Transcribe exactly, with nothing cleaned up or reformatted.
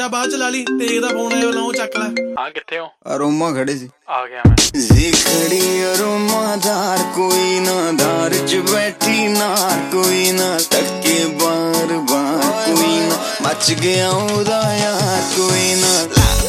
ਜਾ ਬਾਅਦ ਚ ਲਾ ਲਈ। ਤੇਗ ਦਾ ਫੋਨ ਆਇਆ ਉਹ ਚੱਕ ਲੈ। ਹਾਂ ਕਿੱਥੇ ਹੋ? ਅਰੋਮਾ ਖੜੇ ਸੀ। ਆ ਗਿਆ ਮੈਂ। ਜੀ ਖੜੀ ਅਰੋਮਾ ਧਾਰ ਕੋਈ ਨਾ ਧਾਰ ਚ ਬੈਠੀ ਨਾਰ ਕੋਈ ਨਾ ਟੱਕੇ ਬਾਰ ਬਾਰ ਕੋਈ ਨਾ ਮੱਚ ਗਿਆ ਉਹਦਾ ਯਾਰ ਕੋਈ ਨਾ।